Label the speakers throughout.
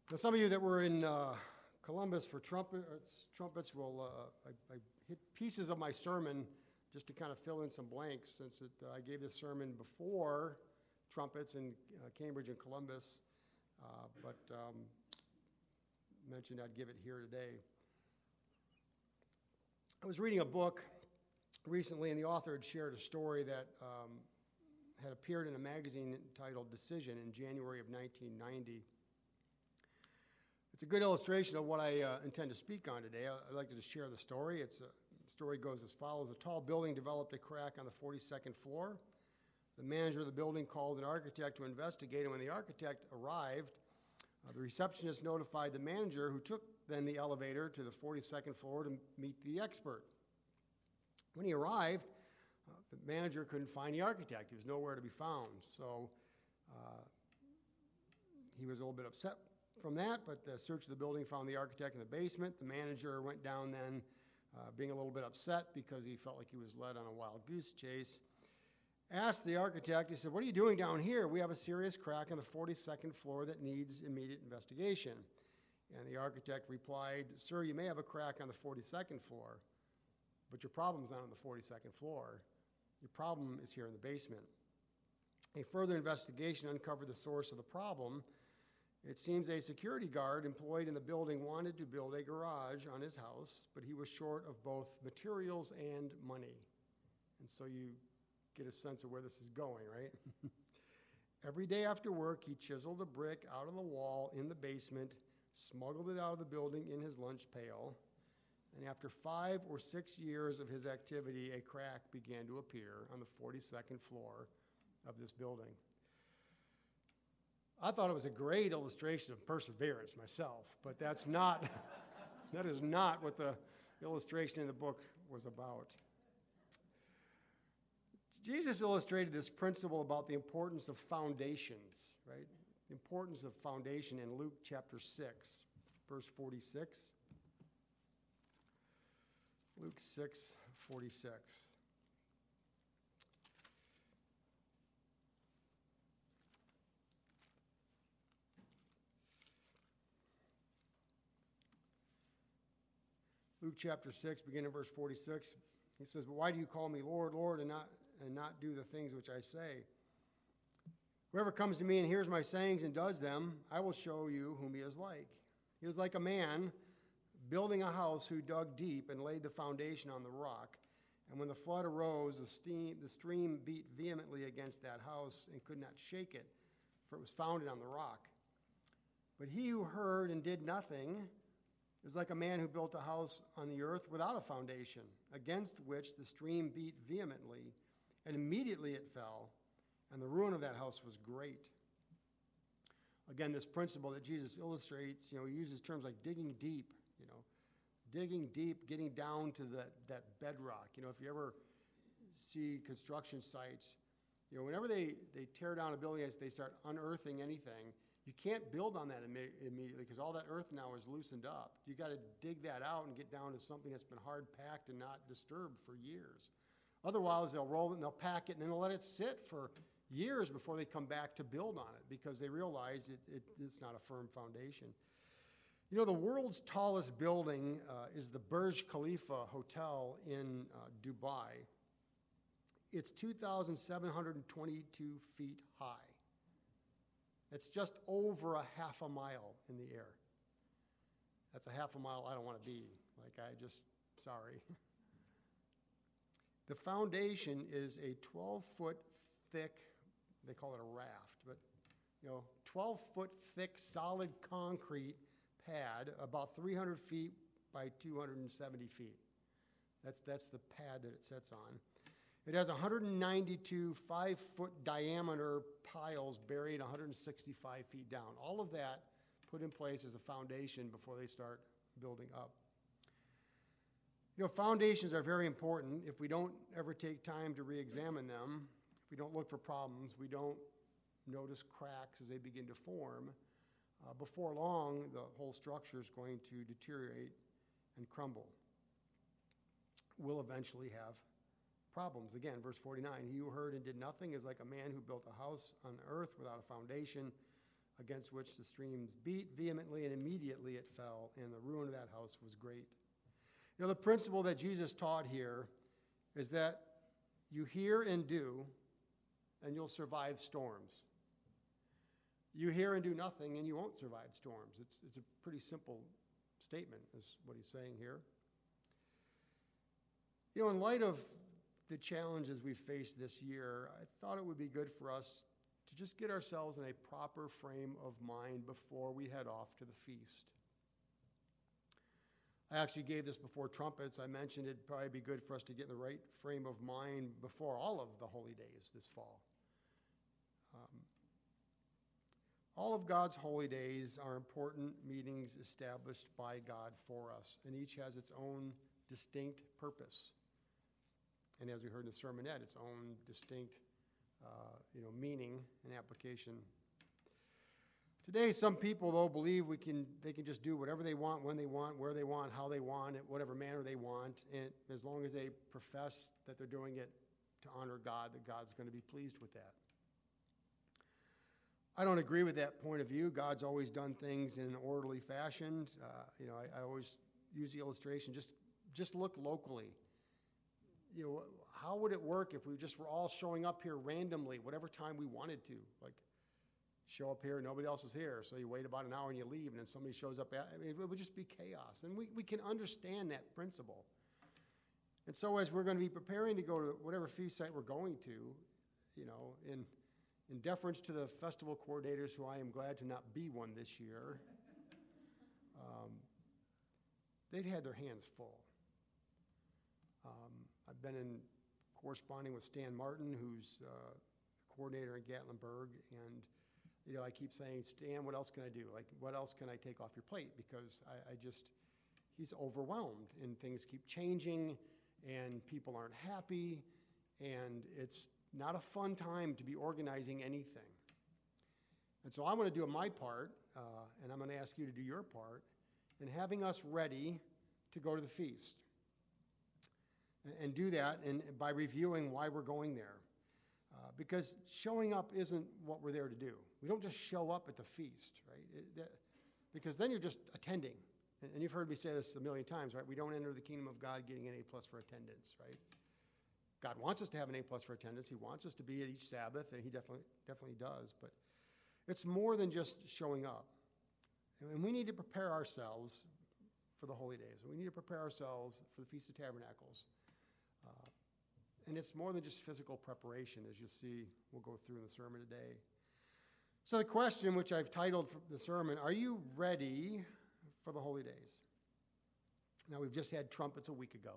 Speaker 1: Now, some of you that were in Columbus for trumpets will, I hit pieces of my sermon just to kind of fill in some blanks, since I gave this sermon before trumpets in Cambridge and Columbus, but mentioned I'd give it here today. I was reading a book recently, and the author had shared a story that had appeared in a magazine entitled Decision in January of 1990. It's a good illustration of what I intend to speak on today. I'd like to just share the story. The story goes as follows. A tall building developed a crack on the 42nd floor. The manager of the building called an architect to investigate, and when the architect arrived, the receptionist notified the manager, who took then the elevator to the 42nd floor to meet the expert. When he arrived, the manager couldn't find the architect. He was nowhere to be found. So he was a little bit upset from that, but the search of the building found the architect in the basement. The manager went down then, being a little bit upset because he felt like he was led on a wild goose chase. Asked the architect, he said, "What are you doing down here? We have a serious crack on the 42nd floor that needs immediate investigation." And the architect replied, "Sir, you may have a crack on the 42nd floor, but your problem's not on the 42nd floor. Your problem is here in the basement." A further investigation uncovered the source of the problem. It seems a security guard employed in the building wanted to build a garage on his house, but he was short of both materials and money. And so you get a sense of where this is going, right? Every day after work, he chiseled a brick out of the wall in the basement, smuggled it out of the building in his lunch pail, and after 5 or 6 years of his activity, a crack began to appear on the 42nd floor of this building. I thought it was a great illustration of perseverance myself, but that is not what the illustration in the book was about. Jesus illustrated this principle about the importance of foundations, right? The importance of foundation in Luke chapter 6, verse 46. Luke 6:46. Luke chapter 6, beginning in verse 46, he says, "But why do you call me Lord, Lord, and not do the things which I say? Whoever comes to me and hears my sayings and does them, I will show you whom he is like. He is like a man building a house who dug deep and laid the foundation on the rock. And when the flood arose, the stream beat vehemently against that house and could not shake it, for it was founded on the rock. But he who heard and did nothing is like a man who built a house on the earth without a foundation, against which the stream beat vehemently, and immediately it fell, and the ruin of that house was great." Again, this principle that Jesus illustrates, he uses terms like digging deep, digging deep, getting down to that bedrock. If you ever see construction sites, whenever they tear down a building, as they start unearthing anything, you can't build on that immediately because all that earth now is loosened up. You got to dig that out and get down to something that's been hard packed and not disturbed for years. Otherwise, they'll roll it and they'll pack it and then they'll let it sit for years before they come back to build on it because they realize it's not a firm foundation. The world's tallest building is the Burj Khalifa Hotel in Dubai. It's 2,722 feet high. It's just over a half a mile in the air. That's a half a mile I don't want to be. Sorry. The foundation is a 12-foot thick, they call it a raft, but 12-foot thick solid concrete pad, about 300 feet by 270 feet. That's the pad that it sits on. It has 192 5-foot diameter piles buried 165 feet down. All of that put in place as a foundation before they start building up. Foundations are very important. If we don't ever take time to re-examine them, if we don't look for problems, we don't notice cracks as they begin to form, before long, the whole structure is going to deteriorate and crumble. We'll eventually have problems. Again, verse 49, "He who heard and did nothing is like a man who built a house on earth without a foundation. against which the streams beat vehemently, and immediately it fell, and the ruin of that house was great. You know, the principle that Jesus taught here is that you hear and do, and you'll survive storms. You hear and do nothing, and you won't survive storms. It's a pretty simple statement, is what he's saying here. You know, in light of the challenges we've faced this year, I thought it would be good for us to just get ourselves in a proper frame of mind before we head off to the feast. I actually gave this before trumpets. I mentioned it'd probably be good for us to get in the right frame of mind before all of the holy days this fall. All of God's holy days are important meetings established by God for us, and each has its own distinct purpose. And as we heard in the sermonette, its own distinct meaning and application. Today, some people, though, believe they can just do whatever they want, when they want, where they want, how they want, in whatever manner they want, and as long as they profess that they're doing it to honor God, that God's going to be pleased with that. I don't agree with that point of view. God's always done things in an orderly fashion. I always use the illustration, just look locally. You know, how would it work if we just were all showing up here randomly, whatever time we wanted to? Like, show up here, nobody else is here, so you wait about an hour and you leave, and then somebody shows up. It would just be chaos. And we can understand that principle. And so as we're going to be preparing to go to whatever feast site we're going to, in deference to the festival coordinators, who I am glad to not be one this year, they'd had their hands full. I've been corresponding with Stan Martin, who's the coordinator in Gatlinburg, and I keep saying, Stan, what else can I do? Like, what else can I take off your plate? Because he's overwhelmed, and things keep changing, and people aren't happy, and it's not a fun time to be organizing anything. And so I'm going to do my part, and I'm going to ask you to do your part in having us ready to go to the feast. And do that by reviewing why we're going there. Because showing up isn't what we're there to do. We don't just show up at the feast, right? Because then you're just attending. And you've heard me say this a million times, right? We don't enter the kingdom of God getting an A+ for attendance, right? God wants us to have an A+ for attendance. He wants us to be at each Sabbath, and he definitely does. But it's more than just showing up. And we need to prepare ourselves for the holy days. We need to prepare ourselves for the Feast of Tabernacles. And it's more than just physical preparation, as you'll see we'll go through in the sermon today. So the question, which I've titled for the sermon, are you ready for the holy days? Now, we've just had trumpets a week ago,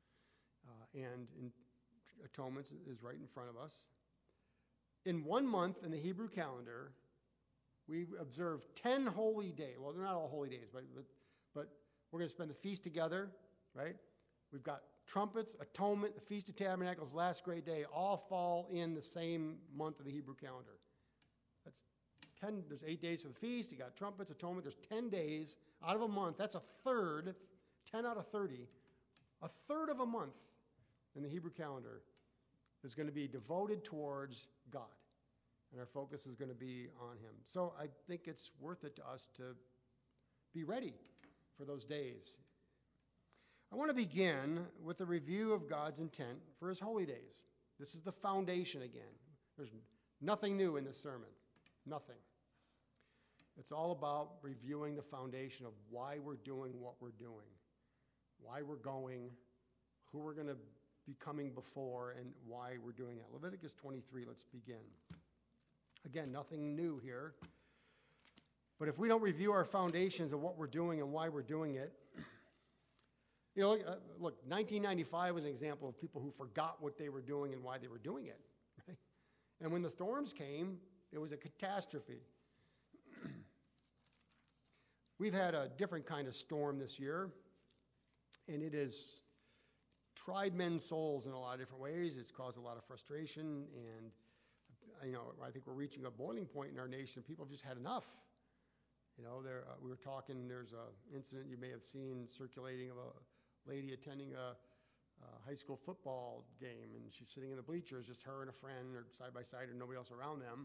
Speaker 1: and atonement is right in front of us. In 1 month in the Hebrew calendar, we observe 10 holy days. Well, they're not all holy days, but we're going to spend the feast together, right? We've got trumpets, atonement, the Feast of Tabernacles, last great day, all fall in the same month of the Hebrew calendar. That's 10, there's 8 days for the feast, you got trumpets, atonement, there's 10 days out of a month. That's a third, 10 out of 30. A third of a month in the Hebrew calendar is going to be devoted towards God. And our focus is going to be on him. So I think it's worth it to us to be ready for those days. I want to begin with a review of God's intent for his holy days. This is the foundation again. There's nothing new in this sermon. Nothing. It's all about reviewing the foundation of why we're doing what we're doing, why we're going, who we're going to be coming before, and why we're doing that. Leviticus 23, let's begin. Again, nothing new here. But if we don't review our foundations of what we're doing and why we're doing it, look, 1995 was an example of people who forgot what they were doing and why they were doing it. Right? And when the storms came, it was a catastrophe. We've had a different kind of storm this year, and it has tried men's souls in a lot of different ways. It's caused a lot of frustration, and I think we're reaching a boiling point in our nation. People have just had enough. We were talking, there's an incident you may have seen circulating of a lady attending a high school football game, and she's sitting in the bleachers, just her and a friend, or side by side, or nobody else around them,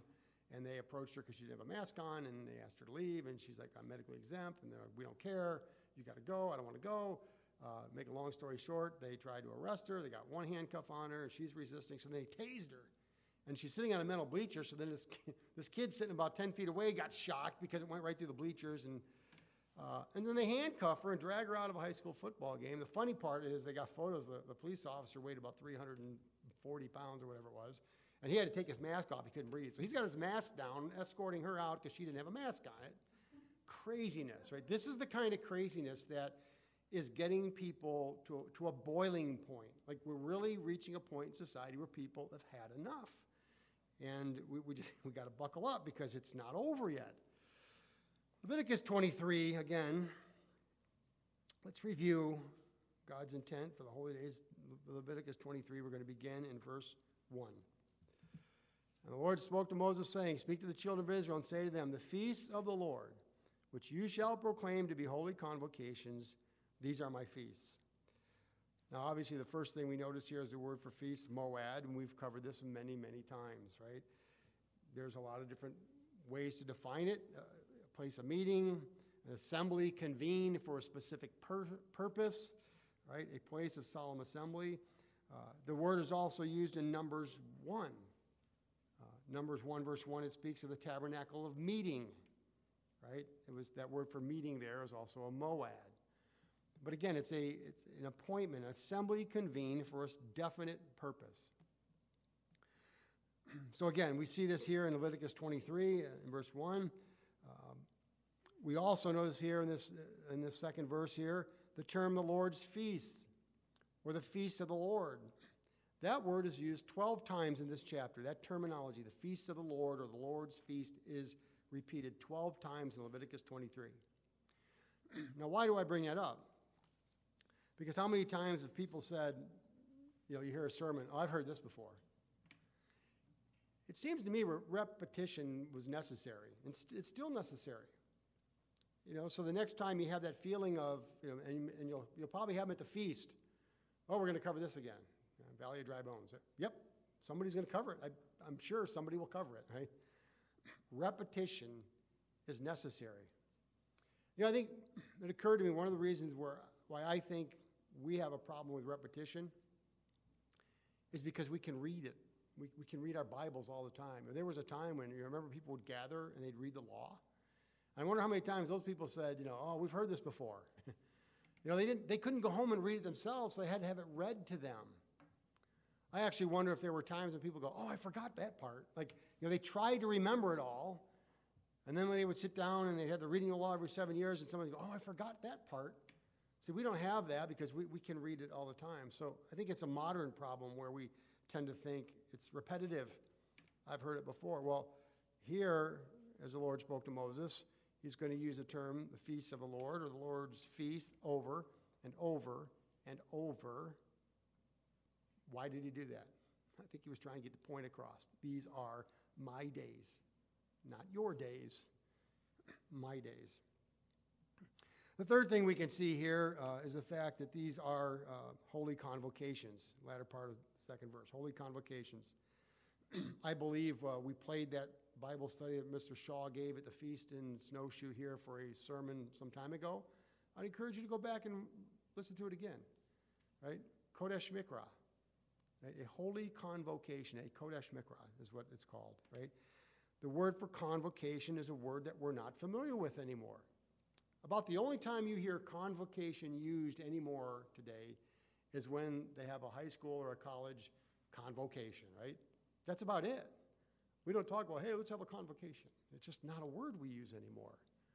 Speaker 1: And they approached her because she didn't have a mask on, and they asked her to leave, and she's like, I'm medically exempt, and they're like, we don't care, you got to go, I don't want to go. Make a long story short, they tried to arrest her, they got one handcuff on her, and she's resisting, so they tased her. And she's sitting on a metal bleacher, so then this kid sitting about 10 feet away got shocked because it went right through the bleachers, and then they handcuff her and drag her out of a high school football game. The funny part is they got photos, the police officer weighed about 340 pounds or whatever it was, and he had to take his mask off. He couldn't breathe. So he's got his mask down, escorting her out because she didn't have a mask on it. Craziness, right? This is the kind of craziness that is getting people to a boiling point. Like, we're really reaching a point in society where people have had enough. And we got to buckle up because it's not over yet. Leviticus 23, again, let's review God's intent for the holy days. Leviticus 23, we're going to begin in verse 1. And the Lord spoke to Moses, saying, Speak to the children of Israel and say to them, The feasts of the Lord, which you shall proclaim to be holy convocations, these are my feasts. Now, obviously, the first thing we notice here is the word for feast, moed, and we've covered this many, many times, right? There's a lot of different ways to define it. A place of meeting, an assembly convened for a specific purpose, right? A place of solemn assembly. The word is also used in Numbers 1. Numbers 1, verse 1, it speaks of the tabernacle of meeting, right? It was that word for meeting there is also a moed. But again, it's an appointment, assembly convened for a definite purpose. So again, we see this here in Leviticus 23, in verse 1. We also notice here in this second verse here, the term the Lord's feasts, or the feasts of the Lord. That word is used 12 times in this chapter. That terminology, the feasts of the Lord or the Lord's feast, is repeated 12 times in Leviticus 23. Now, why do I bring that up? Because how many times have people said, you hear a sermon, oh, I've heard this before. It seems to me repetition was necessary, and it's still necessary. So the next time you have that feeling of, and you'll probably have them at the feast, oh, we're going to cover this again. Valley of Dry Bones. Yep, somebody's going to cover it. I'm sure somebody will cover it, right? Repetition is necessary. I think it occurred to me one of the reasons why I think we have a problem with repetition is because we can read it. We can read our Bibles all the time. There was a time when, you remember, people would gather and they'd read the law. I wonder how many times those people said, oh, we've heard this before. They couldn't go home and read it themselves, so they had to have it read to them. I actually wonder if there were times when people go, oh, I forgot that part. They tried to remember it all, and then when they would sit down and they had the reading of the law every 7 years, and somebody would go, oh, I forgot that part. See, we don't have that because we can read it all the time. So I think it's a modern problem where we tend to think it's repetitive. I've heard it before. Well, here, as the Lord spoke to Moses, he's going to use the term, the feasts of the Lord, or the Lord's feast, over and over and over. Why did he do that? I think he was trying to get the point across. These are my days, not your days, my days. The third thing we can see here is the fact that these are holy convocations, latter part of the second verse, holy convocations. I believe we played that Bible study that Mr. Shaw gave at the feast in Snowshoe here for a sermon some time ago. I'd encourage you to go back and listen to it again, right? Kodesh Mikra. Right? A holy convocation, a Kodesh Mikra is what it's called, right? The word for convocation is a word that we're not familiar with anymore. About the only time you hear convocation used anymore today is when they have a high school or a college convocation, right? That's about it. We don't talk about, hey, let's have a convocation. It's just not a word we use anymore.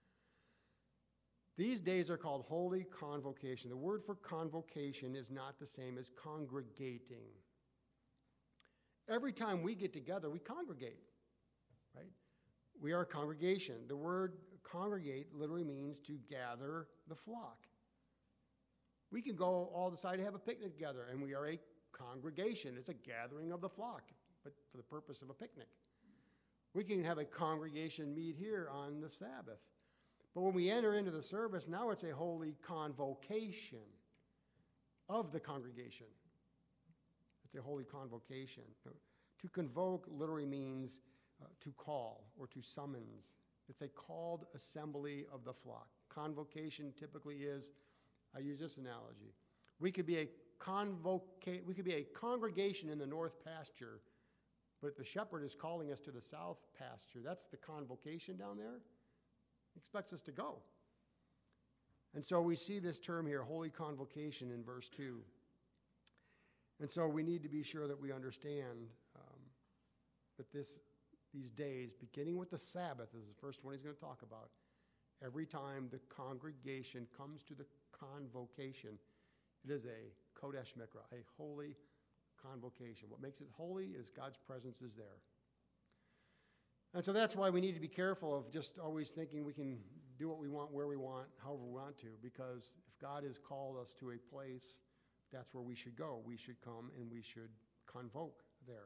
Speaker 1: These days are called holy convocation. The word for convocation is not the same as congregating. Every time we get together, we congregate, right? We are a congregation. The word congregate literally means to gather the flock. We can go all decide to have a picnic together, and we are a congregation. It's a gathering of the flock, but for the purpose of a picnic. We can have a congregation meet here on the Sabbath. But when we enter into the service, now it's a holy convocation of the congregation. It's a holy convocation. To convoke literally means to call or to summons. It's a called assembly of the flock. Convocation typically is, I use this analogy. We could be a congregation in the north pasture, but if the shepherd is calling us to the south pasture, that's the convocation down there. He expects us to go. And so we see this term here, holy convocation, in verse 2. And so we need to be sure that we understand that these days, beginning with the Sabbath, is the first one he's going to talk about. Every time the congregation comes to the convocation, it is a Kodesh Mikra, a holy convocation. What makes it holy is God's presence is there. And so that's why we need to be careful of just always thinking we can do what we want, where we want, however we want to, because if God has called us to a place, that's where we should go. We should come and we should convoke there.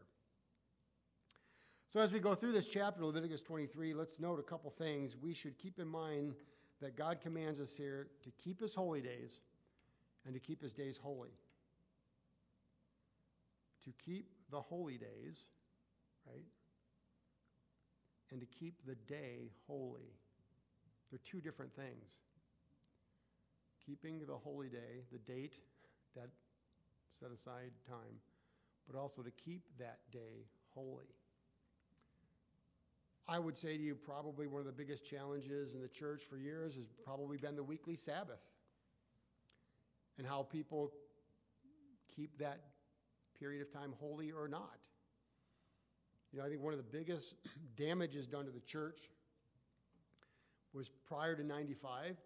Speaker 1: So as we go through this chapter, Leviticus 23, let's note a couple things. We should keep in mind that God commands us here to keep his holy days and to keep his days holy. To keep the holy days, right? And to keep the day holy. They're two different things. Keeping the holy day, the date, that set aside time, but also to keep that day holy. I would say to you, probably one of the biggest challenges in the church for years has probably been the weekly Sabbath and how people keep that period of time holy or not. You know, I think one of the biggest damages done to the church was prior to 95,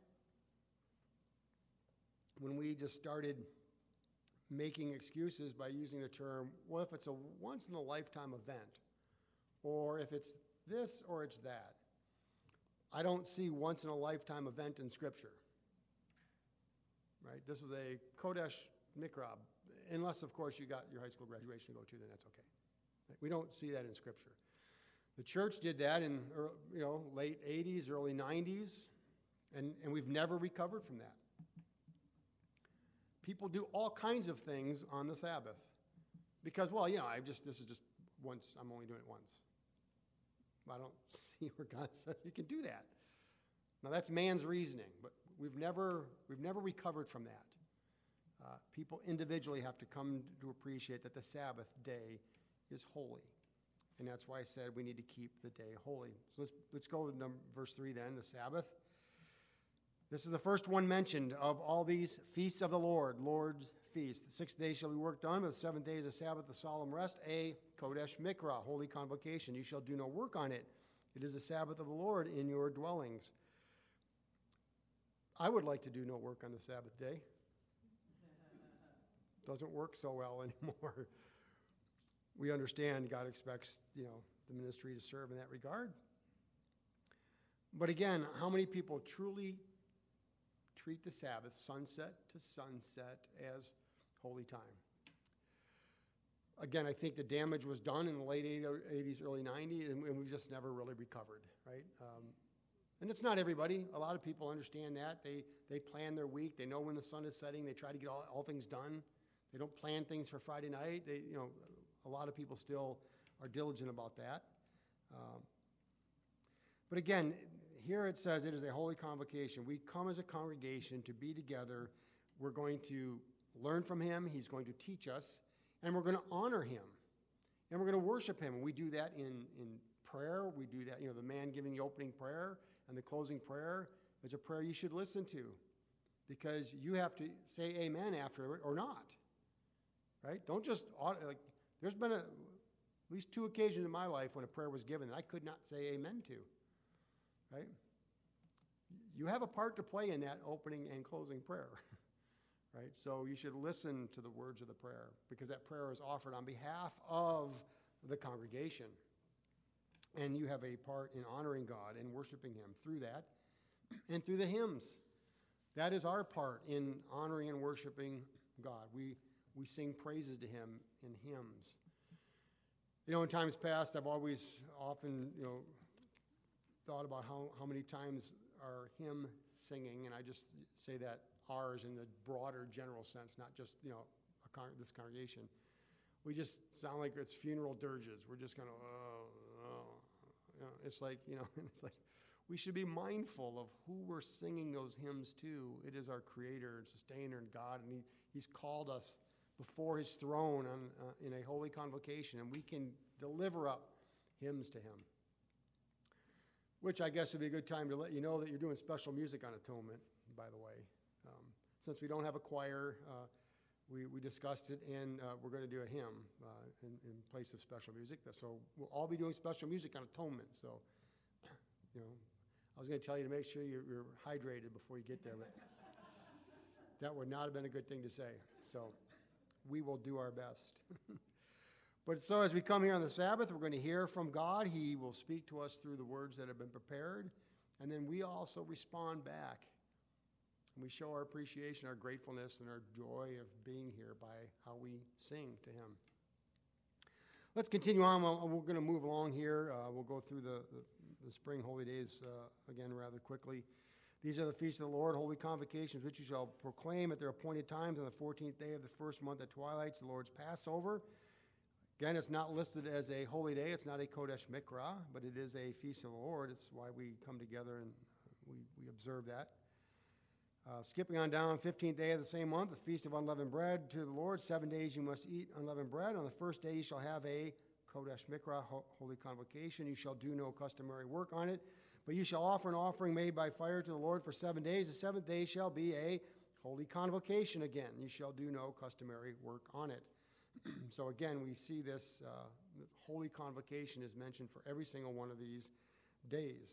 Speaker 1: when we just started making excuses by using the term, well, if it's a once-in-a-lifetime event, or if it's this or it's that. I don't see once-in-a-lifetime event in Scripture. Right? This is a Kodesh Mikra, unless, of course, you got your high school graduation to go to, then that's okay. Right? We don't see that in Scripture. The church did that in late 80s, early 90s, and we've never recovered from that. People do all kinds of things on the Sabbath because, well, this is just once, I'm only doing it once. I don't see where God says you can do that. Now that's man's reasoning, but we've never recovered from that. People individually have to come to appreciate that the Sabbath day is holy, and that's why I said we need to keep the day holy. So let's go to verse 3 then, the Sabbath. This is the first one mentioned of all these feasts of the Lord's feast. The 6th day shall be work done, but the 7th day is a Sabbath, the solemn rest, a Kodesh Mikra, holy convocation. You shall do no work on it. It is the Sabbath of the Lord in your dwellings. I would like to do no work on the Sabbath day. Doesn't work so well anymore. We understand God expects, the ministry to serve in that regard. But again, how many people truly treat the Sabbath, sunset to sunset, as holy time? Again, I think the damage was done in the late 80s, early 90s, and we've just never really recovered, right? And it's not everybody. A lot of people understand that. They plan their week. They know when the sun is setting. They try to get all things done. They don't plan things for Friday night. A lot of people still are diligent about that. But again, here it says it is a holy convocation. We come as a congregation to be together. We're going to learn from him. He's going to teach us. And we're going to honor him. And we're going to worship him. And we do that in prayer. We do that, the man giving the opening prayer and the closing prayer is a prayer you should listen to. Because you have to say amen after it or not. Right? Don't just, there's been at least 2 occasions in my life when a prayer was given that I could not say amen to. Right? You have a part to play in that opening and closing prayer. Right? So you should listen to the words of the prayer because that prayer is offered on behalf of the congregation. And you have a part in honoring God and worshiping him through that and through the hymns. That is our part in honoring and worshiping God. We sing praises to him in hymns. In times past, I've often thought about how many times our hymn singing, and I just say that ours in the broader general sense, not just, this congregation. We just sound like it's funeral dirges. We're just kind of, It's like, it's like we should be mindful of who we're singing those hymns to. It is our Creator and Sustainer and God, and He's called us before His throne in a holy convocation, and we can deliver up hymns to Him. Which I guess would be a good time to let you know that you're doing special music on atonement, by the way. Since we don't have a choir, we discussed it, and we're going to do a hymn in place of special music. So we'll all be doing special music on atonement. So, I was going to tell you to make sure you're hydrated before you get there, but that would not have been a good thing to say. So we will do our best. But so as we come here on the Sabbath, we're going to hear from God. He will speak to us through the words that have been prepared. And then we also respond back. And we show our appreciation, our gratefulness, and our joy of being here by how we sing to Him. Let's continue on. We're going to move along here. We'll go through the spring holy days again rather quickly. These are the feasts of the Lord, holy convocations, which you shall proclaim at their appointed times on the 14th day of the first month at twilight, the Lord's Passover. Again, it's not listed as a holy day. It's not a Kodesh Mikra, but it is a feast of the Lord. It's why we come together and we observe that. Skipping on down, 15th day of the same month, the feast of unleavened bread to the Lord. 7 days you must eat unleavened bread. On the first day you shall have a Kodesh Mikra, holy convocation. You shall do no customary work on it, but you shall offer an offering made by fire to the Lord for 7 days. The seventh day shall be a holy convocation again. You shall do no customary work on it. So again, we see this holy convocation is mentioned for every single one of these days.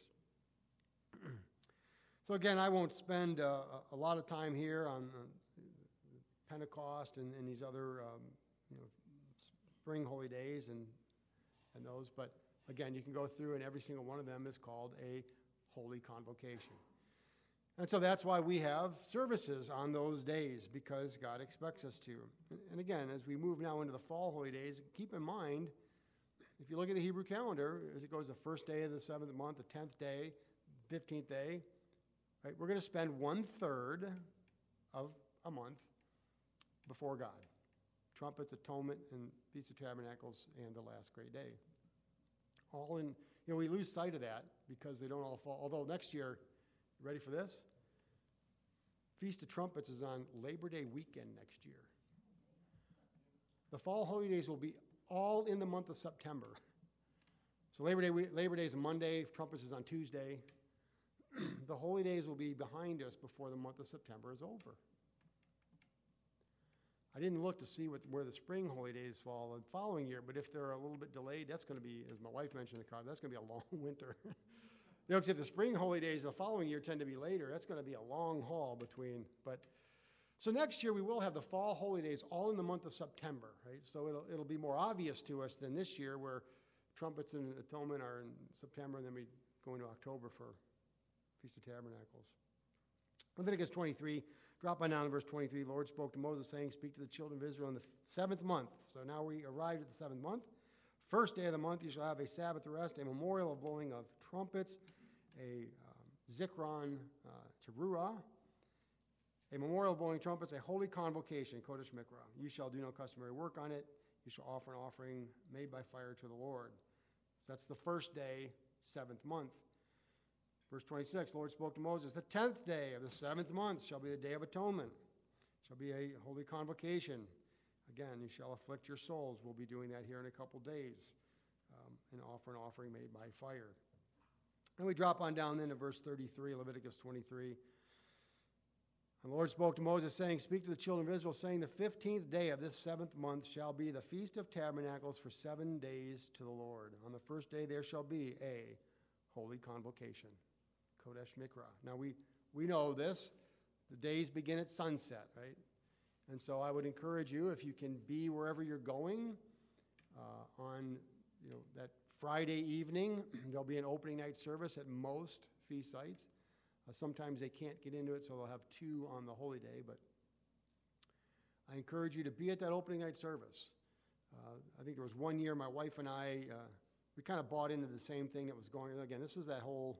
Speaker 1: So again, I won't spend a lot of time here on Pentecost and these other spring holy days and those, but again, you can go through and every single one of them is called a holy convocation. And so that's why we have services on those days, because God expects us to. And again, as we move now into the fall holy days, keep in mind, if you look at the Hebrew calendar, as it goes the first day of the 7th month, the 10th day, 15th day, right, we're going to spend 1/3 of a month before God. Trumpets, atonement, and Feast of Tabernacles, and the last great day. All in, we lose sight of that because they don't all fall. Although next year, ready for this? Feast of Trumpets is on Labor Day weekend next year. The fall holy days will be all in the month of September. So Labor Day is a Monday, Trumpets is on Tuesday. The holy days will be behind us before the month of September is over. I didn't look to see where the spring holy days fall the following year, but if they're a little bit delayed, that's going to be, as my wife mentioned in the car, that's going to be a long winter. Because if the spring holy days the following year tend to be later, that's going to be a long haul between. So next year we will have the fall holy days all in the month of September, right? So it'll be more obvious to us than this year, where trumpets and atonement are in September, and then we go into October for Feast of Tabernacles. Leviticus 23, drop on down to verse 23. The Lord spoke to Moses, saying, "Speak to the children of Israel in the 7th month." So now we arrived at the 7th month. First day of the month, you shall have a Sabbath rest, a memorial of blowing of trumpets, a Zikron Teruah, a memorial of blowing trumpets, a holy convocation, Kodesh Mikra. You shall do no customary work on it. You shall offer an offering made by fire to the Lord. So that's the first day, 7th month. Verse 26, the Lord spoke to Moses, "The 10th day of the 7th month shall be the day of atonement. Shall be a holy convocation. Again, you shall afflict your souls." We'll be doing that here in a couple days, and offer an offering made by fire. And we drop on down then to verse 33, Leviticus 23. And the Lord spoke to Moses, saying, "Speak to the children of Israel, saying, the 15th day of this 7th month shall be the Feast of Tabernacles for 7 days to the Lord. On the first day there shall be a holy convocation, Kodesh Mikra." Now we know this. The days begin at sunset, right? And so I would encourage you, if you can be wherever you're going on that Friday evening, there'll be an opening night service at most feast sites. Sometimes they can't get into it, so they'll have 2 on the holy day. But I encourage you to be at that opening night service. I think there was one year my wife and I, we kind of bought into the same thing that was going on. Again, this was that whole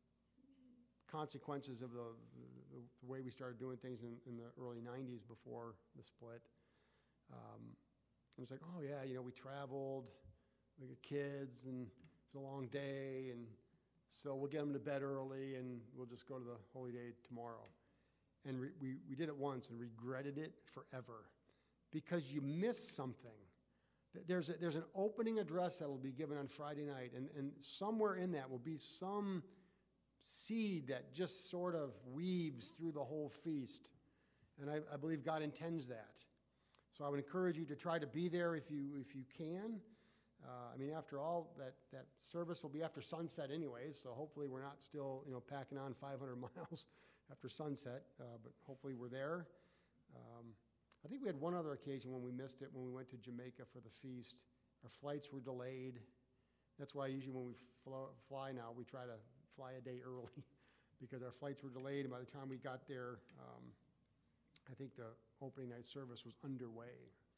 Speaker 1: consequences of the way we started doing things in the early 90s before the split. It was like, oh yeah, we traveled, we got kids, and it's a long day, and so we'll get them to bed early, and we'll just go to the Holy Day tomorrow. And we did it once and regretted it forever because you missed something. There's an opening address that will be given on Friday night, and somewhere in that will be some seed that just sort of weaves through the whole feast. And I believe God intends that. So I would encourage you to try to be there if you can. I mean, after all, that service will be after sunset anyway, so hopefully we're not still, packing on 500 miles after sunset, but hopefully we're there. I think we had one other occasion when we missed it, when we went to Jamaica for the feast. Our flights were delayed. That's why usually when we fly now, we try to fly a day early because our flights were delayed, and by the time we got there, I think the opening night service was underway.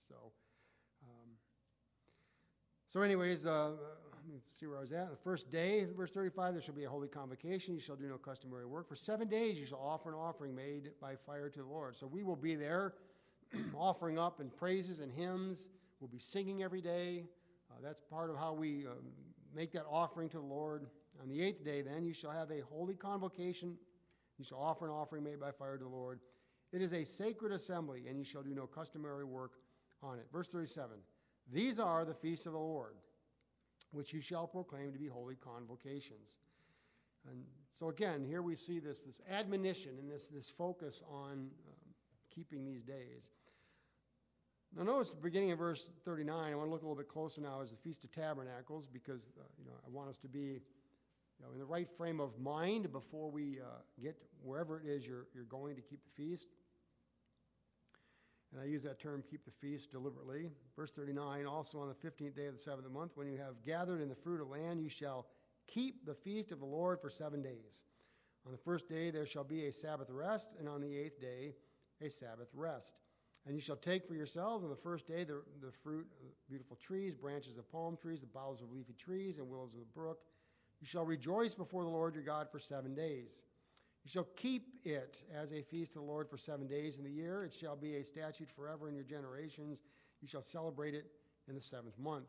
Speaker 1: So anyways, let me see where I was at. The first day, verse 35, there shall be a holy convocation. You shall do no customary work. For 7 days you shall offer an offering made by fire to the Lord. So we will be there offering up in praises and hymns. We'll be singing every day. That's part of how we make that offering to the Lord. On the 8th day, then, you shall have a holy convocation. You shall offer an offering made by fire to the Lord. It is a sacred assembly, and you shall do no customary work on it. Verse 37, these are the feasts of the Lord, which you shall proclaim to be holy convocations. And so again, here we see this admonition and this focus on keeping these days. Now notice the beginning of verse 39, I want to look a little bit closer now, is the Feast of Tabernacles, because I want us to be in the right frame of mind before we get wherever it is you're going to keep the feast. And I use that term, keep the feast, deliberately. Verse 39, also on the 15th day of the 7th month, when you have gathered in the fruit of land, you shall keep the feast of the Lord for 7 days. On the first day there shall be a Sabbath rest, and on the 8th day a Sabbath rest. And you shall take for yourselves on the first day the fruit of beautiful trees, branches of palm trees, the boughs of leafy trees, and willows of the brook. You shall rejoice before the Lord your God for 7 days. You shall keep it as a feast to the Lord for 7 days in the year. It shall be a statute forever in your generations. You shall celebrate it in the 7th month.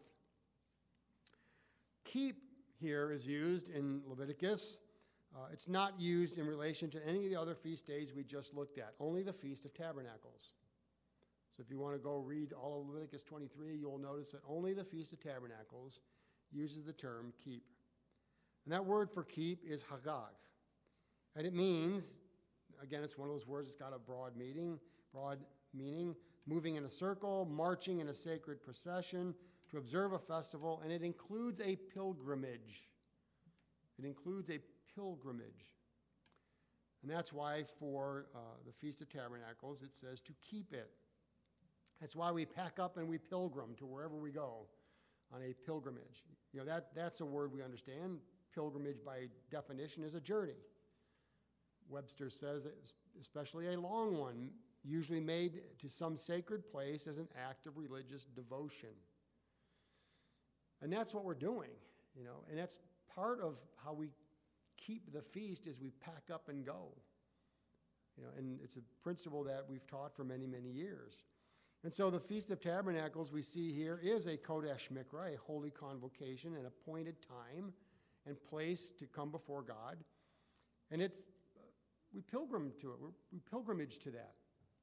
Speaker 1: Keep here is used in Leviticus. It's not used in relation to any of the other feast days we just looked at, only the Feast of Tabernacles. So if you want to go read all of Leviticus 23, you'll notice that only the Feast of Tabernacles uses the term keep. And that word for keep is hagag. And it means, again, it's one of those words that's got a broad meaning, moving in a circle, marching in a sacred procession, to observe a festival, and it includes a pilgrimage. It includes a pilgrimage. And that's why for the Feast of Tabernacles, it says to keep it. That's why we pack up and we pilgrim to wherever we go on a pilgrimage. That's a word we understand. Pilgrimage, by definition, is a journey. Webster says, especially a long one, usually made to some sacred place as an act of religious devotion. And that's what we're doing, and that's part of how we keep the feast is we pack up and go. And it's a principle that we've taught for many, many years. And so the Feast of Tabernacles we see here is a Kodesh Mikra, a holy convocation, an appointed time and place to come before God. And we pilgrim to it. We pilgrimage to that.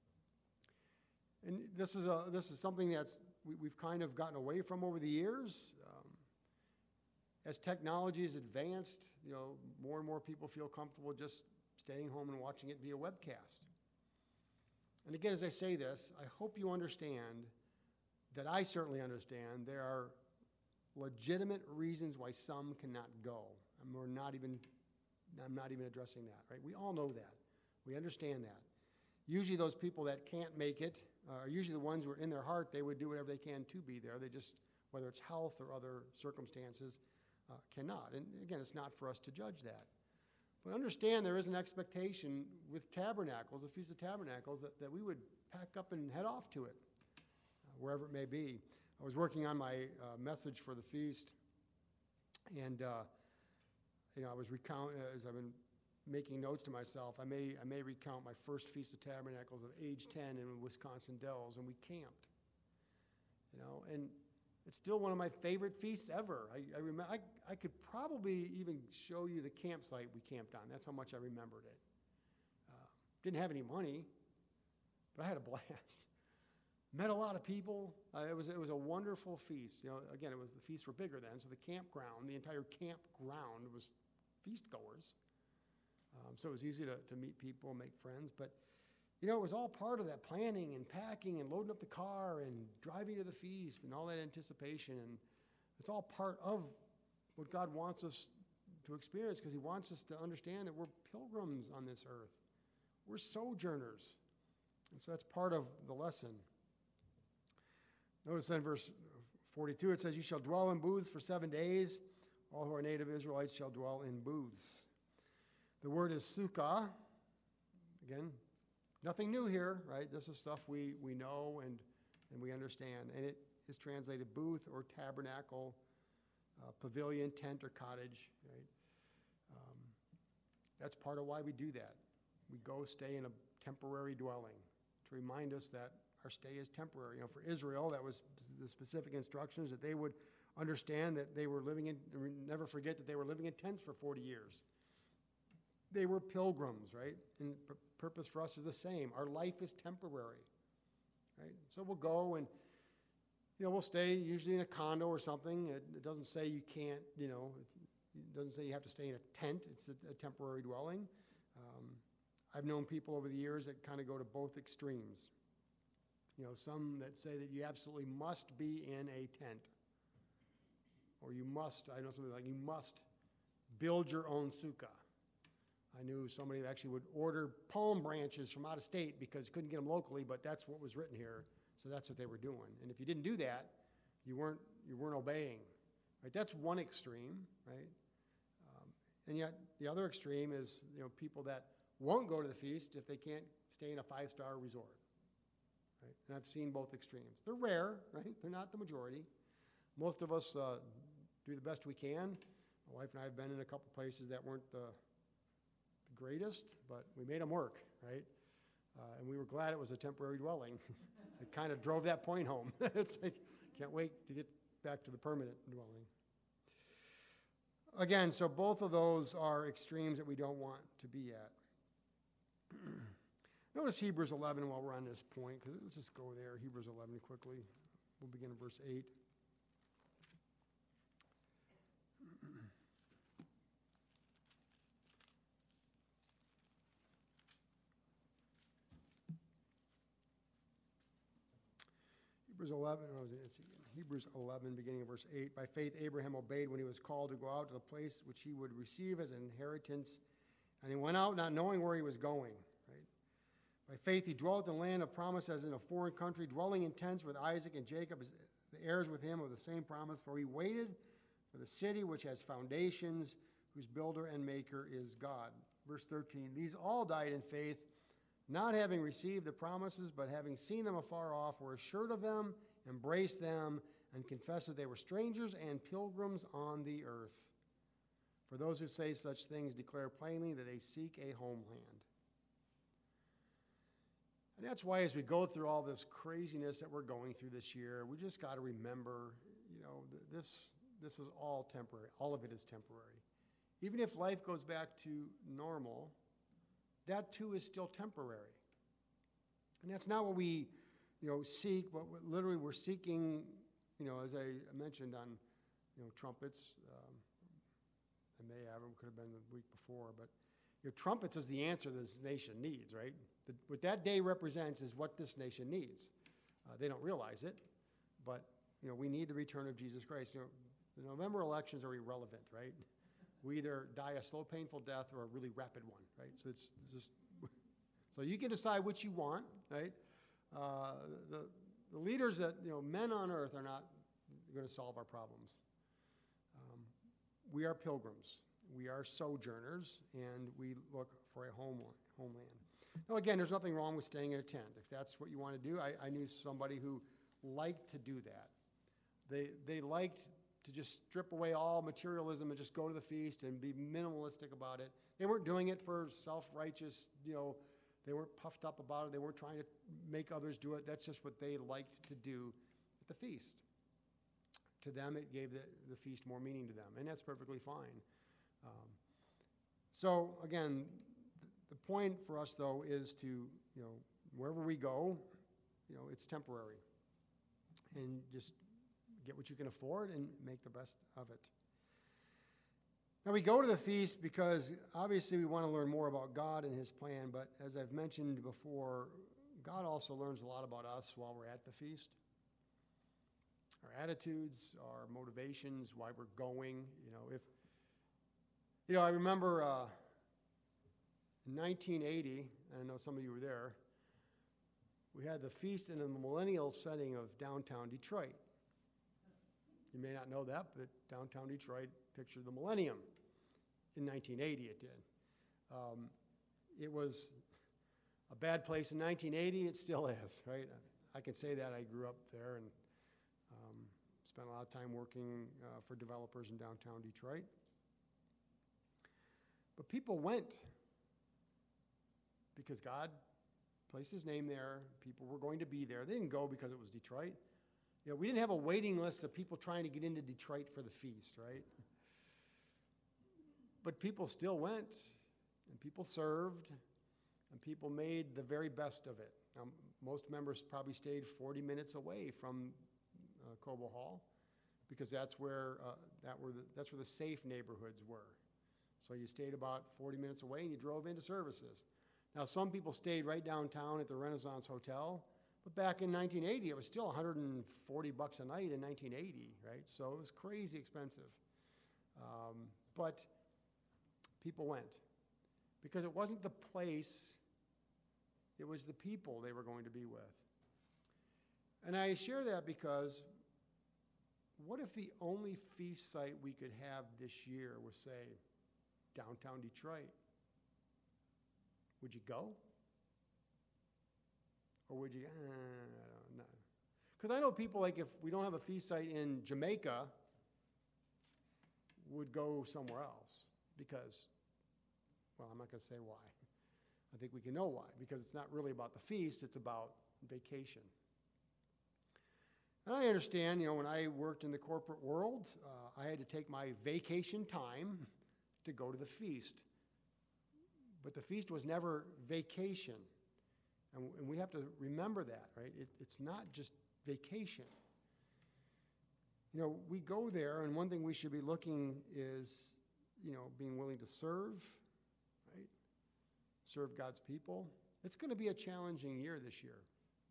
Speaker 1: And this is something we've kind of gotten away from over the years. As technology has advanced, more and more people feel comfortable just staying home and watching it via webcast. And again, as I say this, I hope you understand that I certainly understand there are legitimate reasons why some cannot go. And I'm not even addressing that, right? We all know that. We understand that. Usually those people that can't make it are usually the ones who are in their heart, they would do whatever they can to be there. They just, whether it's health or other circumstances, cannot. And again, it's not for us to judge that. But understand there is an expectation with Tabernacles, the Feast of Tabernacles, that we would pack up and head off to it, wherever it may be. I was working on my message for the feast, and I was as I've been making notes to myself, I may recount my first Feast of Tabernacles of age 10 in Wisconsin Dells, and we camped. And It's still one of my favorite feasts ever. I remember. I could probably even show you the campsite we camped on. That's how much I remembered it. Didn't have any money, but I had a blast. Met a lot of people. It was a wonderful feast. Again, the feasts were bigger then, so the entire campground was feast goers. So it was easy to meet people, make friends. But it was all part of that planning and packing and loading up the car and driving to the feast and all that anticipation. And it's all part of what God wants us to experience, because he wants us to understand that we're pilgrims on this earth. We're sojourners. And so that's part of the lesson. Notice in verse 42, it says, "You shall dwell in booths for 7 days. All who are native Israelites shall dwell in booths." The word is sukkah. Again, nothing new here, right? This is stuff we know and we understand. And it is translated booth or tabernacle, pavilion, tent, or cottage, right? That's part of why we do that. We go stay in a temporary dwelling to remind us that our stay is temporary. For Israel, that was the specific instructions, that they would understand that they were never forget that they were living in tents for 40 years. They were pilgrims, right? And the purpose for us is the same. Our life is temporary, right? So we'll go and, we'll stay usually in a condo or something. It doesn't say you can't, it doesn't say you have to stay in a tent. It's a temporary dwelling. I've known people over the years that kind of go to both extremes. Some that say that you absolutely must be in a tent. Or you must build your own sukkah. I knew somebody that actually would order palm branches from out of state because couldn't get them locally, but that's what was written here, so that's what they were doing. And if you didn't do that, you weren't obeying. Right? That's one extreme, right? And yet the other extreme is people that won't go to the feast if they can't stay in a 5-star resort. Right? And I've seen both extremes. They're rare, right? They're not the majority. Most of us do the best we can. My wife and I have been in a couple places that weren't the greatest, but we made them work, right? And we were glad it was a temporary dwelling. It kind of drove that point home. It's like, can't wait to get back to the permanent dwelling. Again, so both of those are extremes that we don't want to be at. Notice Hebrews 11 while we're on this point, because let's just go there. Hebrews 11 quickly. We'll begin in verse 8. Hebrews 11, beginning of verse 8. By faith, Abraham obeyed when he was called to go out to the place which he would receive as an inheritance. And he went out not knowing where he was going. Right? By faith, he dwelt in the land of promise as in a foreign country, dwelling in tents with Isaac and Jacob, as the heirs with him of the same promise. For he waited for the city which has foundations, whose builder and maker is God. Verse 13. These all died in faith, not having received the promises, but having seen them afar off, were assured of them, embraced them, and confessed that they were strangers and pilgrims on the earth. For those who say such things declare plainly that they seek a homeland. And that's why as we go through all this craziness that we're going through this year, we just got to remember, this is all temporary. All of it is temporary. Even if life goes back to normal, that too is still temporary. And that's not what we, seek, but literally we're seeking, as I mentioned on, trumpets. I may have them, could have been the week before, but trumpets is the answer this nation needs, right? What that day represents is what this nation needs. They don't realize it, but, we need the return of Jesus Christ. The November elections are irrelevant, right? We either die a slow, painful death or a really rapid one, right? So it's just, so you can decide what you want, right? The leaders that, men on earth are not going to solve our problems. We are pilgrims. We are sojourners, and we look for a homeland. Now, again, there's nothing wrong with staying in a tent. If that's what you want to do, I knew somebody who liked to do that. They liked to just strip away all materialism and just go to the feast and be minimalistic about it. They weren't doing it for self-righteous, they weren't puffed up about it. They weren't trying to make others do it. That's just what they liked to do at the feast. to them, it gave the feast more meaning to them, and that's perfectly fine. So again, the point for us, though, is to, wherever we go, it's temporary. And just get what you can afford and make the best of it. Now, we go to the feast because obviously we want to learn more about God and his plan, but as I've mentioned before, God also learns a lot about us while we're at the feast. Our attitudes, our motivations, why we're going. I remember in 1980, and I know some of you were there, we had the feast in the millennial setting of downtown Detroit. You may not know that, but downtown Detroit pictured the millennium. In 1980 it did. It was a bad place in 1980, it still is, right? I can say that. I grew up there and spent a lot of time working for developers in downtown Detroit. But people went because God placed his name there. People were going to be there. They didn't go because it was Detroit. We didn't have a waiting list of people trying to get into Detroit for the feast, right? But people still went, and people served, and people made the very best of it. Now, most members probably stayed 40 minutes away from Cobo Hall because that's where the safe neighborhoods were. So you stayed about 40 minutes away, and you drove into services. Now, some people stayed right downtown at the Renaissance Hotel, but back in 1980, it was still $140 a night in 1980, right? So it was crazy expensive. But people went because it wasn't the place, it was the people they were going to be with. And I share that because what if the only feast site we could have this year was, say, downtown Detroit? Would you go? Or would you, I don't know. Because I know people, like, if we don't have a feast site in Jamaica, would go somewhere else because, well, I'm not going to say why. I think we can know why, because it's not really about the feast, it's about vacation. And I understand, when I worked in the corporate world, I had to take my vacation time to go to the feast. But the feast was never vacation. And we have to remember that, right? It's not just vacation. We go there, and one thing we should be looking is, being willing to serve, right? Serve God's people. It's going to be a challenging year this year.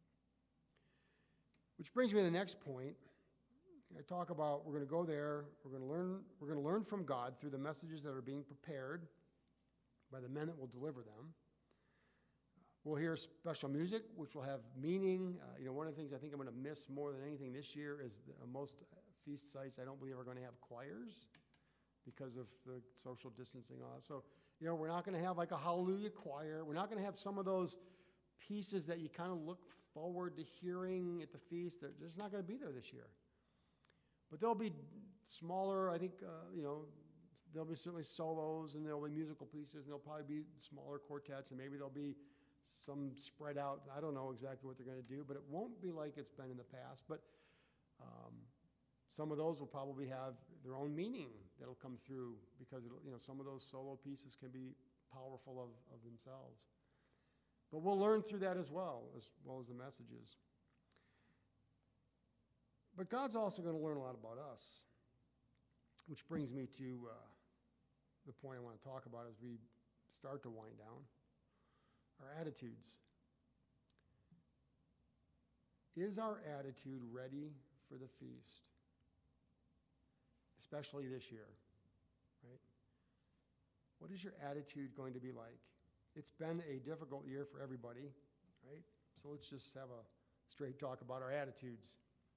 Speaker 1: Which brings me to the next point. I talk about we're going to go there, we're going to learn from God through the messages that are being prepared by the men that will deliver them. We'll hear special music, which will have meaning. One of the things I think I'm going to miss more than anything this year is most feast sites I don't believe are going to have choirs because of the social distancing and all that. So, we're not going to have like a hallelujah choir. We're not going to have some of those pieces that you kind of look forward to hearing at the feast. They're just not going to be there this year. But there'll be smaller, I think, there'll be certainly solos, and there'll be musical pieces, and there'll probably be smaller quartets, and maybe there'll be some spread out. I don't know exactly what they're going to do, but it won't be like it's been in the past. But some of those will probably have their own meaning that'll come through because some of those solo pieces can be powerful of themselves. But we'll learn through that as well as the messages. But God's also going to learn a lot about us, which brings me to the point I want to talk about as we start to wind down. Our attitudes. Is our attitude ready for the feast? Especially this year, right? What is your attitude going to be like? It's been a difficult year for everybody, right? So let's just have a straight talk about our attitudes.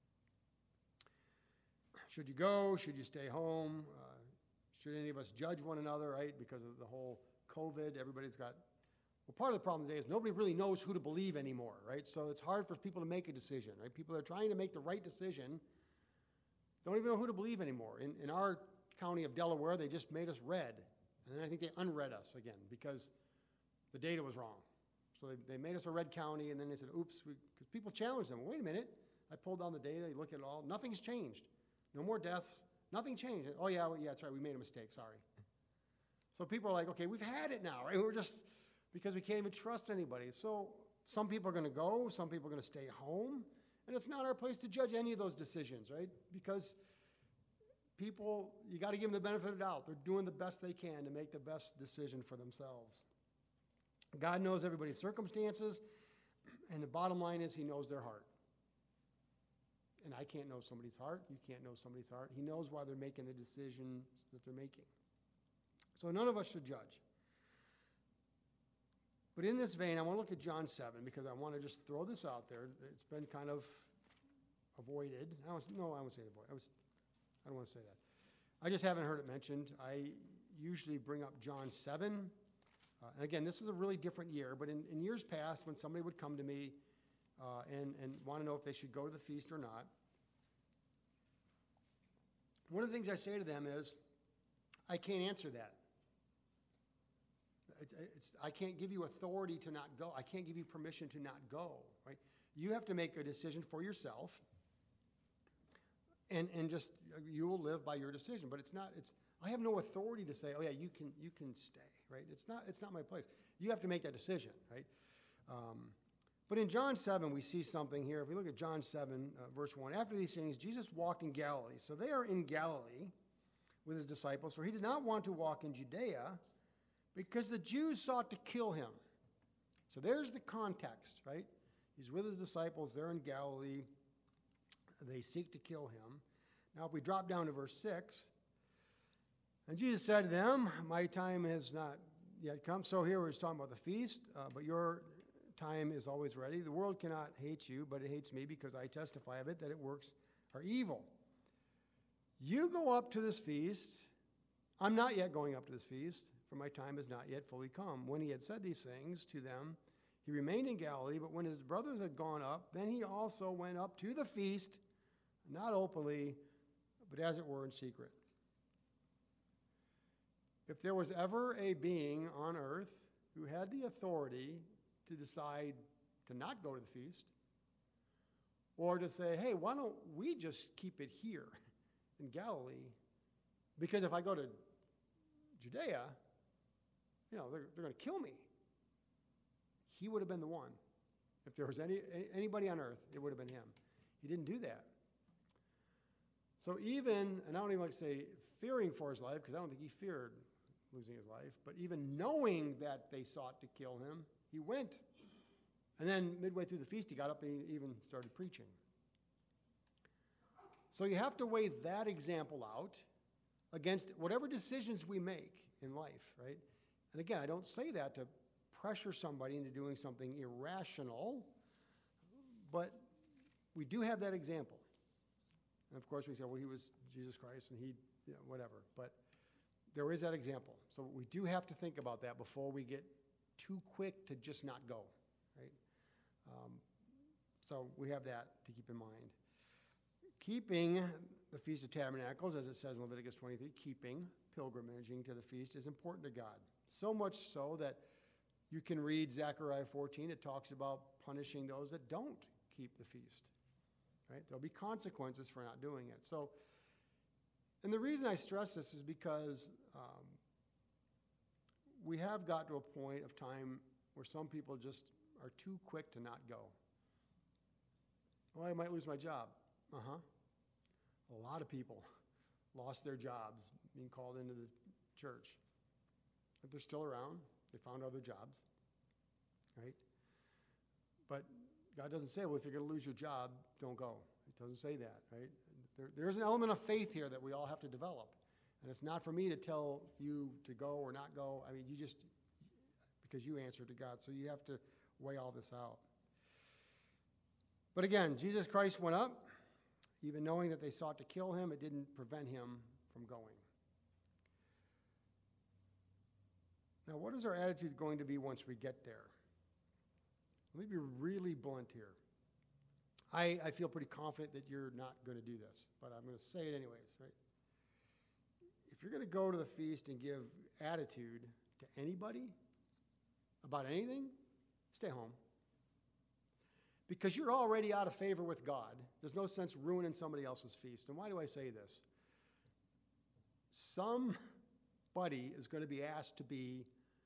Speaker 1: Should you go? Should you stay home? Should any of us judge one another, right? Because of the whole COVID, everybody's got... Well, part of the problem today is nobody really knows who to believe anymore, right? So it's hard for people to make a decision, right? People that are trying to make the right decision don't even know who to believe anymore. In our county of Delaware, they just made us red. And then I think they unread us again because the data was wrong. So they made us a red county, and then they said, oops, because people challenged them. Wait a minute. I pulled down the data, you look at it all. Nothing's changed. No more deaths. Nothing changed. Oh, yeah, that's right. We made a mistake. Sorry. So people are like, okay, we've had it now, right? We're just, because we can't even trust anybody. So some people are going to go. Some people are going to stay home. And it's not our place to judge any of those decisions, right? Because people, you got to give them the benefit of the doubt. They're doing the best they can to make the best decision for themselves. God knows everybody's circumstances, and the bottom line is he knows their heart. And I can't know somebody's heart. You can't know somebody's heart. He knows why they're making the decisions that they're making. So none of us should judge. But in this vein, I want to look at John 7 because I want to just throw this out there. It's been kind of avoided. I won't say avoided. I don't want to say that. I just haven't heard it mentioned. I usually bring up John 7. And again, this is a really different year, but in years past, when somebody would come to me and want to know if they should go to the feast or not, one of the things I say to them is, I can't answer that. I can't give you authority to not go. I can't give you permission to not go, right? You have to make a decision for yourself, and just you will live by your decision. But I have no authority to say, oh yeah, you can stay, right? It's not my place. You have to make that decision, right? But in John 7, we see something here. If we look at John 7, verse 1, after these things, Jesus walked in Galilee. So they are in Galilee with his disciples, for he did not want to walk in Judea because the Jews sought to kill him. So there's the context, right? He's with his disciples. They're in Galilee. They seek to kill him. Now, if we drop down to verse 6, and Jesus said to them, my time has not yet come. So here he's talking about the feast, but your time is always ready. The world cannot hate you, but it hates me because I testify of it that it works are evil. You go up to this feast. I'm not yet going up to this feast, for my time has not yet fully come. When he had said these things to them, he remained in Galilee, but when his brothers had gone up, then he also went up to the feast, not openly, but as it were in secret. If there was ever a being on earth who had the authority to decide to not go to the feast, or to say, hey, why don't we just keep it here in Galilee? Because if I go to Judea, they're going to kill me. He would have been the one. If there was anybody on earth, it would have been him. He didn't do that. So even, and I don't even like to say fearing for his life, because I don't think he feared losing his life, but even knowing that they sought to kill him, he went. And then midway through the feast, he got up and he even started preaching. So you have to weigh that example out against whatever decisions we make in life, right? And again, I don't say that to pressure somebody into doing something irrational, but we do have that example. And of course we say, well, he was Jesus Christ and he, whatever. But there is that example. So we do have to think about that before we get too quick to just not go, right? So we have that to keep in mind. Keeping the Feast of Tabernacles, as it says in Leviticus 23, keeping, pilgrimaging to the feast is important to God. So much so that you can read Zechariah 14. It talks about punishing those that don't keep the feast. Right? There'll be consequences for not doing it. So, and the reason I stress this is because we have got to a point of time where some people just are too quick to not go. Well, I might lose my job. A lot of people lost their jobs being called into the church. But they're still around. They found other jobs, right? But God doesn't say, well, if you're going to lose your job, don't go. It doesn't say that, right? There is an element of faith here that we all have to develop. And it's not for me to tell you to go or not go. I mean, you just, because you answer to God. So you have to weigh all this out. But again, Jesus Christ went up. Even knowing that they sought to kill him, it didn't prevent him from going. Now, what is our attitude going to be once we get there? Let me be really blunt here. I feel pretty confident that you're not going to do this, but I'm going to say it anyways, right? If you're going to go to the feast and give attitude to anybody about anything, stay home. because you're already out of favor with God. There's no sense ruining somebody else's feast. And why do I say this? Somebody is going to be asked to be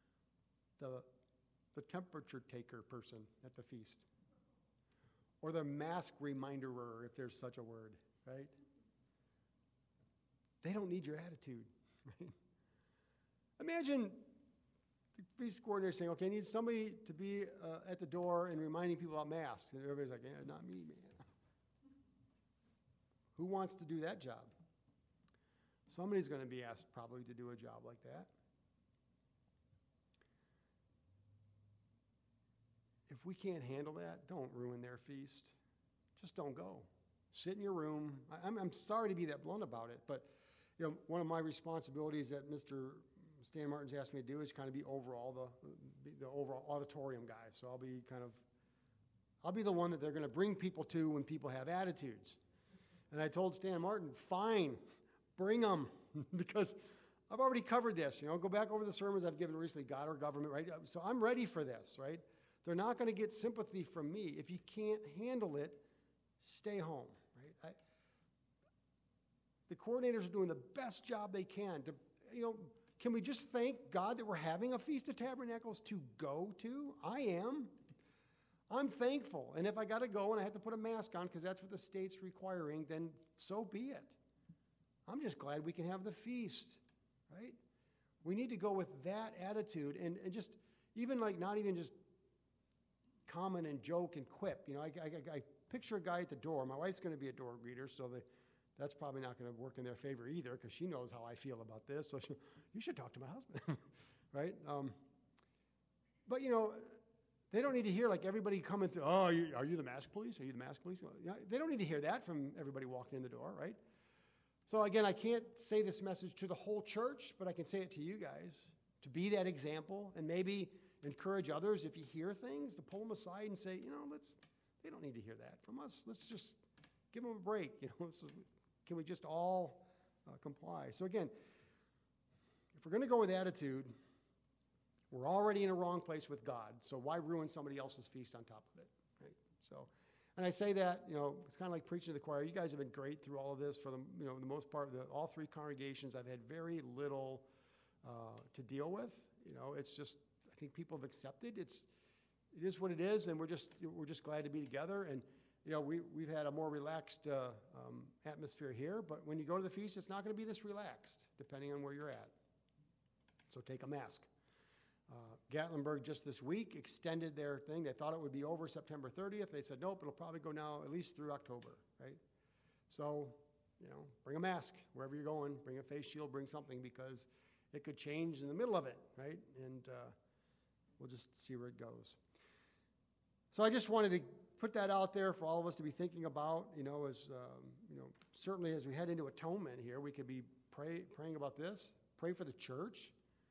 Speaker 1: the temperature taker person at the feast, or the mask reminderer, if there's such a word, right? They don't need your attitude, right? Imagine the feast coordinator saying, okay, I need somebody to be at the door and reminding people about masks. And everybody's like, yeah, not me, man. Who wants to do that job? Somebody's going to be asked probably to do a job like that. If we can't handle that, don't ruin their feast. Just don't go. Sit in your room. I'm sorry to be that blunt about it, but one of my responsibilities that Mr. Stan Martin's asked me to do is kind of be overall the overall auditorium guy. So I'll be the one that they're going to bring people to when people have attitudes. And I told Stan Martin, fine, bring them, because I've already covered this. Go back over the sermons I've given recently, God or government, right? So I'm ready for this, right? They're not going to get sympathy from me. If you can't handle it, stay home, right? The coordinators are doing the best job they can. Can we just thank God that we're having a Feast of Tabernacles to go to? I am. I'm thankful. And if I got to go and I have to put a mask on because that's what the state's requiring, then so be it. I'm just glad we can have the feast, right? We need to go with that attitude and just even not even just comment and joke and quip. I picture a guy at the door. My wife's going to be a door greeter, so that's probably not going to work in their favor either, because she knows how I feel about this. So you should talk to my husband, right? But they don't need to hear everybody coming through. Oh, are you the mask police? Are you the mask police? They don't need to hear that from everybody walking in the door, right? So again, I can't say this message to the whole church, but I can say it to you guys to be that example, and maybe encourage others, if you hear things, to pull them aside and say, they don't need to hear that from us. Let's just give them a break. So can we just all comply? So again, if we're going to go with attitude, we're already in a wrong place with God. So why ruin somebody else's feast on top of it, right? So, and I say that, it's kind of like preaching to the choir. You guys have been great through all of this. For the most part, all three congregations, I've had very little to deal with. It's just, I think people have accepted it is what it is, and we're just glad to be together. And we've had a more relaxed atmosphere here, but when you go to the feast, it's not going to be this relaxed, depending on where you're at. So take a mask. Gatlinburg just this week extended their thing. They thought it would be over September 30th. They said, nope, it'll probably go now at least through October, right? So, bring a mask wherever you're going. Bring a face shield, bring something, because it could change in the middle of it, right? And we'll just see where it goes. So I just wanted to put that out there for all of us to be thinking about, as certainly as we head into atonement here, we could be praying about this. Pray for the church.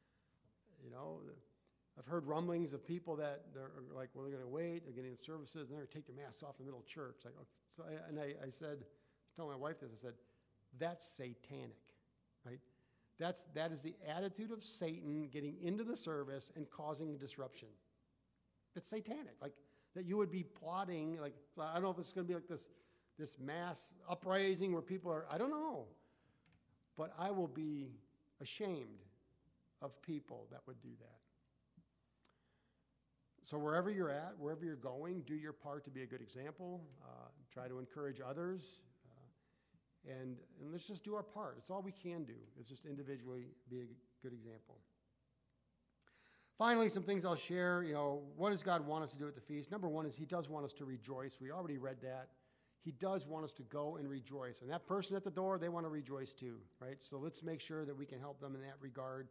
Speaker 1: I've heard rumblings of people that they're like, well, they're going to wait, they're getting services, and they're going to take their masks off in the middle of church. I said, I told my wife this, I said, that's satanic, right? That is the attitude of Satan getting into the service and causing a disruption. It's satanic, that you would be plotting, I don't know if it's going to be this mass uprising where people are, I don't know. But I will be ashamed of people that would do that. So wherever you're at, wherever you're going, do your part to be a good example. Try to encourage others. And let's just do our part. It's all we can do. It's just individually be a good example. Finally, some things I'll share. What does God want us to do at the feast? Number one is He does want us to rejoice. We already read that. He does want us to go and rejoice. And that person at the door, they want to rejoice too, right? So let's make sure that we can help them in that regard.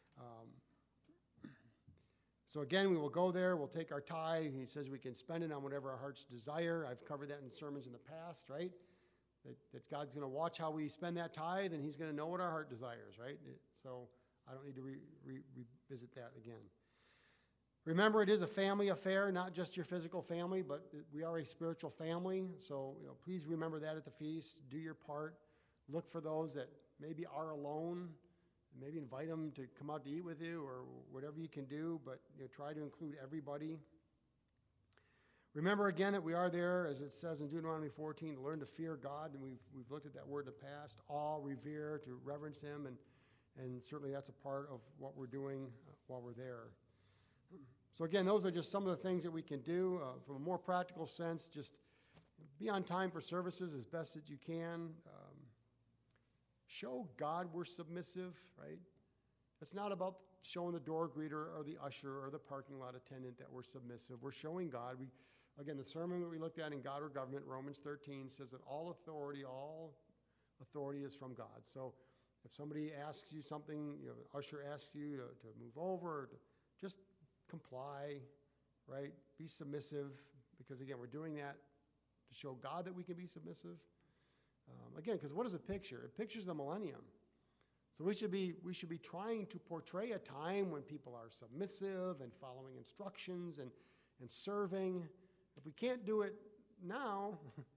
Speaker 1: So again, we will go there. We'll take our tithe. He says we can spend it on whatever our hearts desire. I've covered that in sermons in the past, right? That God's going to watch how we spend that tithe, and He's going to know what our heart desires, right? So I don't need to revisit that again. Remember, it is a family affair, not just your physical family, but we are a spiritual family. So please remember that at the feast. Do your part. Look for those that maybe are alone. Maybe invite them to come out to eat with you or whatever you can do, but try to include everybody. Remember again that we are there, as it says in Deuteronomy 14, to learn to fear God, and we've looked at that word in the past, awe, revere, to reverence him, and certainly that's a part of what we're doing while we're there. So again, those are just some of the things that we can do. From a more practical sense, just be on time for services as best as you can. Show God we're submissive, right? It's not about showing the door greeter or the usher or the parking lot attendant that we're submissive. We're showing God. Again, the sermon that we looked at in God or Government, Romans 13, says that all authority is from God. So if somebody asks you something, an usher asks you to move over, just comply, right? Be submissive, because again, we're doing that to show God that we can be submissive. Again, because what does it picture? It pictures the millennium. So we should be trying to portray a time when people are submissive and following instructions and serving. If we can't do it now,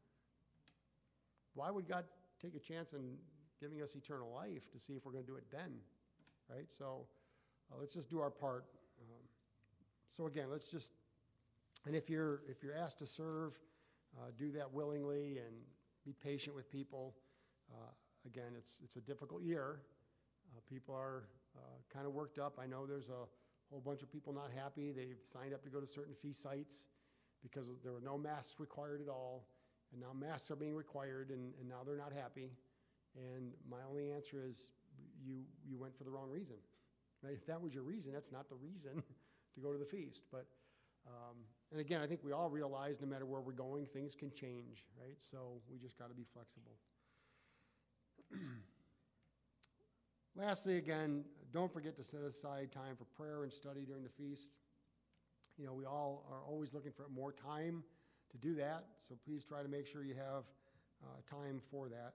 Speaker 1: why would God take a chance in giving us eternal life to see if we're going to do it then, right? So let's just do our part. So again, and if you're asked to serve, do that willingly and be patient with people. Again, it's a difficult year. People are kind of worked up. I know there's a whole bunch of people not happy. They've signed up to go to certain feast sites because there were no masks required at all. And now masks are being required, and now they're not happy. And my only answer is you went for the wrong reason. Right? If that was your reason, that's not the reason to go to the feast. But and again, I think we all realize no matter where we're going, things can change, right? So we just got to be flexible. Lastly, again, don't forget to set aside time for prayer and study during the feast. We all are always looking for more time to do that, so please try to make sure you have time for that.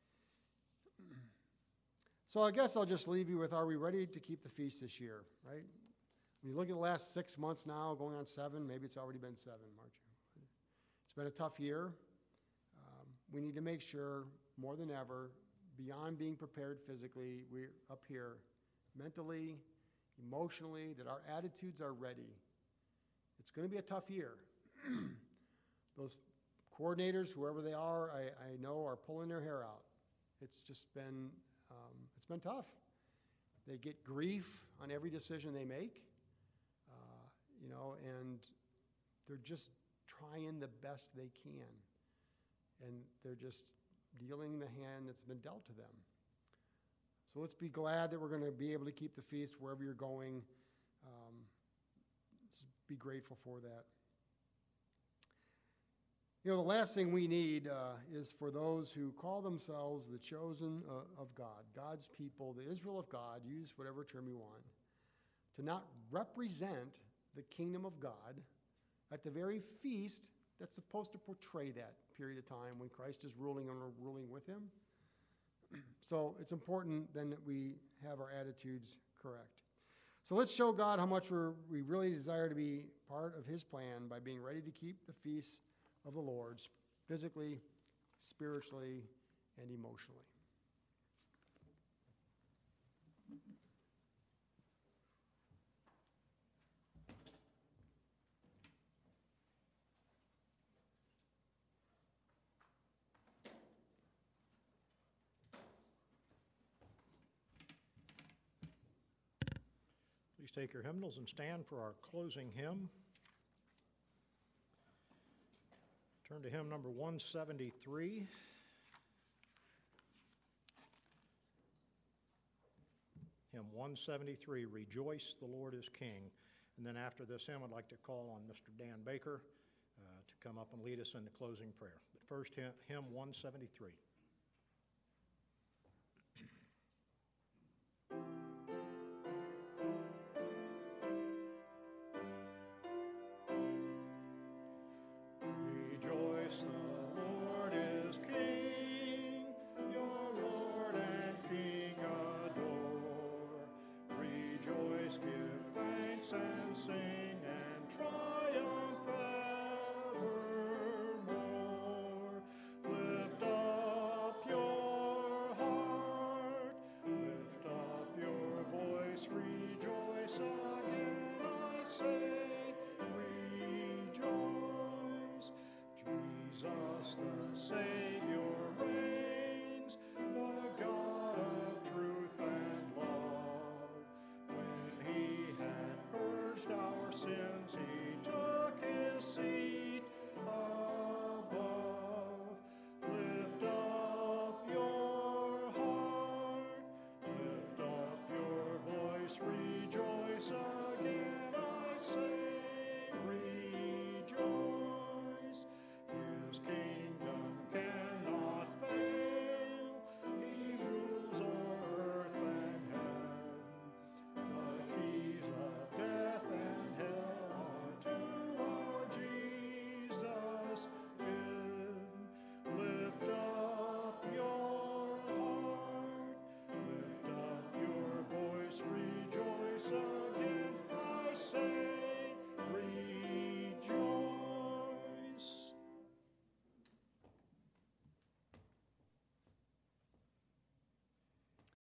Speaker 1: So I guess I'll just leave you with, are we ready to keep the feast this year, right? When you look at the last 6 months now, going on 7, maybe it's already been 7, March. It's been a tough year. We need to make sure, more than ever, beyond being prepared physically, we're up here mentally, emotionally, that our attitudes are ready. It's going to be a tough year. Those coordinators, whoever they are, I know are pulling their hair out. It's just been, it's been tough. They get grief on every decision they make, and they're just trying the best they can. And they're just dealing the hand that's been dealt to them. So let's be glad that we're going to be able to keep the feast wherever you're going. Just be grateful for that. The last thing we need is for those who call themselves the chosen of God, God's people, the Israel of God, use whatever term you want, to not represent the kingdom of God at the very feast that's supposed to portray that period of time when Christ is ruling and we're ruling with him. So it's important then that we have our attitudes correct. So let's show God how much we really desire to be part of his plan by being ready to keep the feasts of the Lord, physically, spiritually, and emotionally.
Speaker 2: Please take your hymnals and stand for our closing hymn. Turn to hymn number 173. Hymn 173, Rejoice, the Lord is King. And then after this hymn, I'd like to call on Mr. Dan Baker to come up and lead us in the closing prayer. But first, hymn 173.
Speaker 3: And sing and triumph evermore. Lift up Jesus the Savior